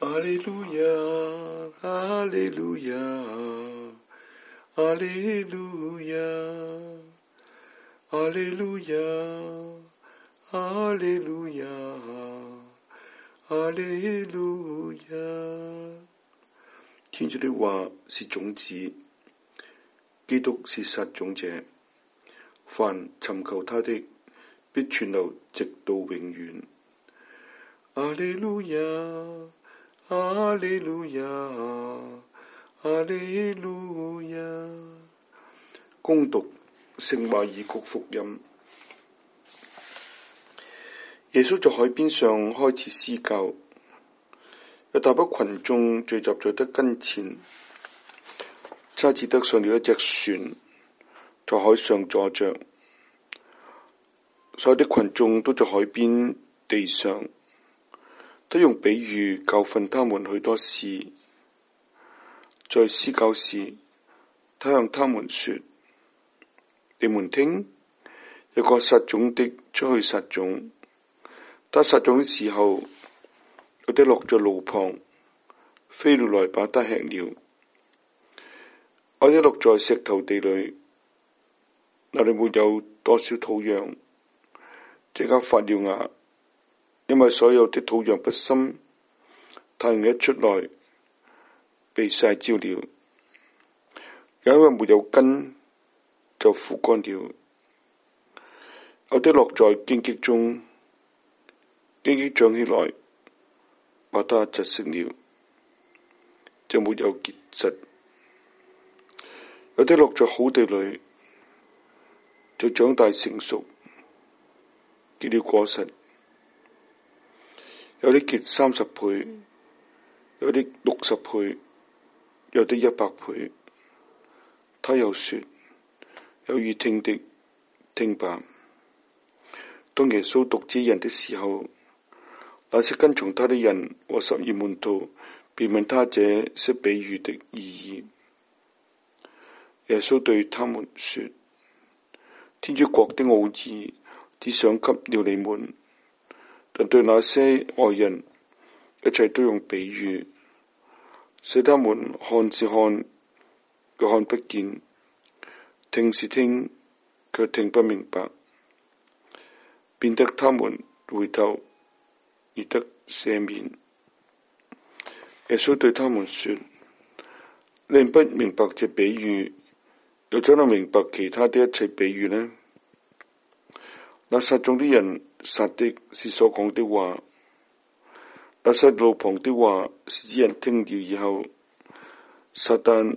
阿利路亞，阿利路亞，阿利路亞，阿利路亞，阿利路亞，阿利路亞。天主的話是種子，基督是撒種者，凡尋求他的，必存留直到永遠。阿利路亞，阿利路亞，阿利路亞。恭讀聖馬爾谷福音。耶穌在海邊上開始施教，有大批群眾聚集在他跟前，他只得上了一隻船，在海上坐着，所有的群眾都在海邊地上。他用比喻教訓他們許多事。在施教時，他向他們說：你們聽，有個撒種的出去撒種。他撒種的時候，有的落在路旁，飛鳥來把它吃了；有的落在石頭地裏，那裏沒有多少土壤，即刻發了芽。因為所有的土壤不深，太陽一出來，被曬焦了；也因為沒有根，就枯乾了。有的落在荊棘中，荊棘長起來，把它窒息了，就沒有結實；有的落在好地裏，就長大成熟，結了果實。有的結30倍，有的60倍，有的100倍。他又說：有耳聽的，聽吧。當耶穌獨自一人的時候，那些跟從他的人和12門徒便問他這些比喻的意義。耶穌對他們說：天主國的奧義只賞給了你們，但對那些外人，一切都用比喻，使他們看是看，卻看不見；聽是聽，卻聽不明白，變得他們回頭而得赦免。耶穌對他們說：你不明白這比喻，又怎能明白其他的一切比喻呢？那撒種的人撒的是所講的話，那撒路旁的話是指人聽了以後，撒旦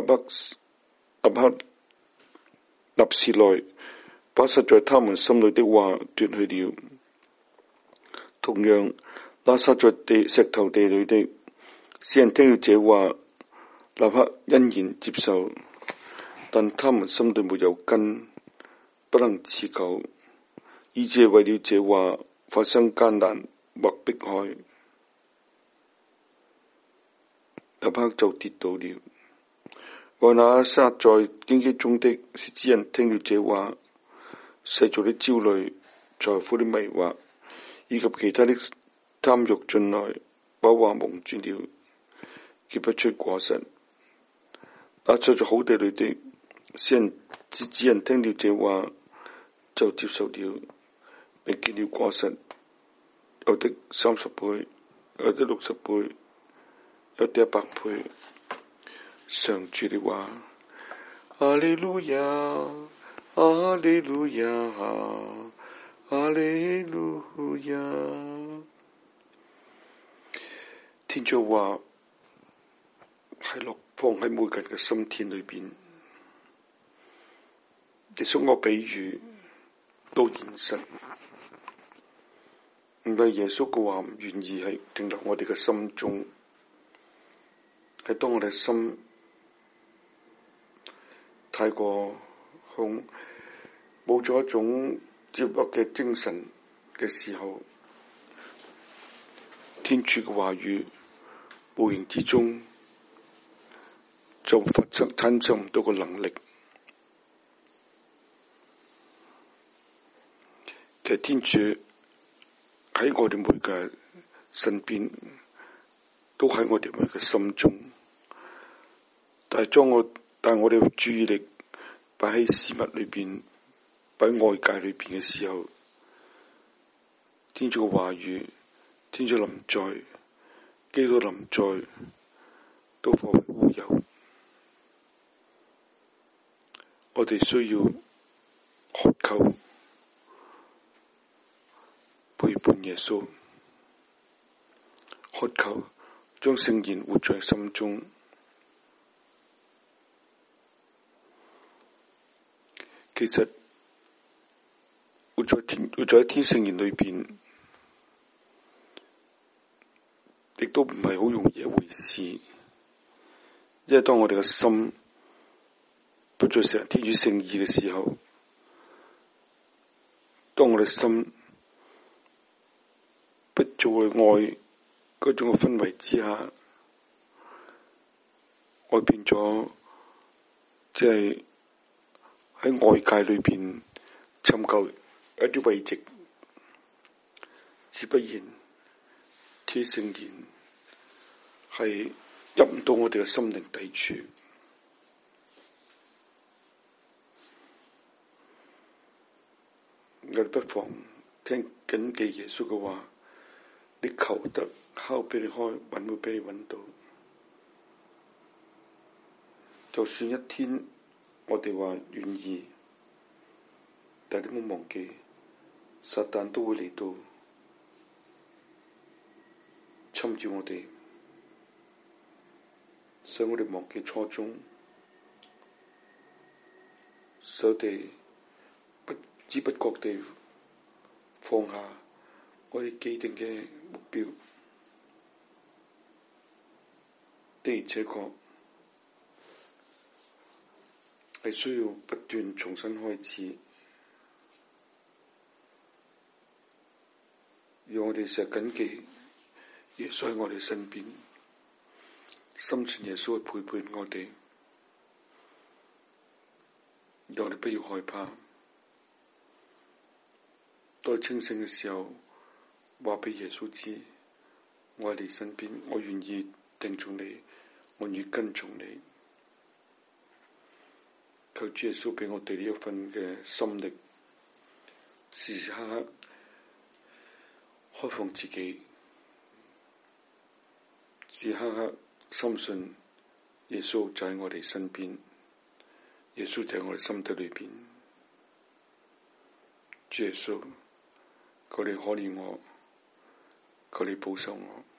立時來，把撒在他們心裏的話奪去了。同樣，那撒在石頭地裏的，是人聽了這話，立刻欣然接受，但他們心裏沒有根，不能持久，以致為了這話發生艱難或迫害，立刻就跌倒了。為那撒在荊棘中的，是指人聽了這話，世俗的焦慮、財富的迷惑，以及其他的貪慾進來，把話蒙住了，結不出果實。那撒在好地裏的，是指人聽了這話，就接受了，並結了果實，有的30倍，有的60倍，有的100倍。上主的話。阿利路亞，阿利路亞，阿利路亞。天主話係放喺每個人嘅心田裏邊，耶穌個比喻都現實，唔係耶穌嘅話唔願意係停留我哋嘅心中，係當我哋心太過空，冇咗一種接納嘅精神嘅時候，天主嘅話語無形之中就產生唔到個能力。其實天主喺我哋每個人身邊都喺我哋嘅心中，但係我哋注意力擺喺事物裏邊，擺喺外界裏邊嘅時候，天主嘅話語，天主臨在，基督臨在，都化為烏有。我哋需要渴求陪伴耶穌，渴求將聖言活在心中。其實活在天聖言裏邊，亦都唔係好容易一回事。因為當我哋嘅心不再成日天主聖意嘅時候，當我哋心不再愛嗰種嘅氛圍之下，我變咗即係喺外界裏邊尋求一啲慰藉，只不然天主聖言係入唔到我哋嘅心靈底處。我哋不妨謹記耶穌嘅話：你求得，敲俾你開，揾會俾你揾到。就算一天我哋話願意，但係你唔好忘記，撒旦都會嚟到侵擾我哋，使我哋忘記初衷，使我哋不知不覺地放下我哋既定嘅目標。的而且確係需要不斷重新開始，讓我哋成日謹記耶穌喺我哋身邊，深信耶穌會陪伴我哋，讓我哋不要害怕。當清醒嘅時候，話俾耶穌知，我喺你身邊，我願意聽從你，我願意跟從你。求主耶穌俾我哋呢一份嘅心力，時時刻刻開放自己，時刻刻深信耶穌就喺我哋身邊，耶穌就喺我哋心底裏邊。主耶穌，求你可憐我，求你保守我。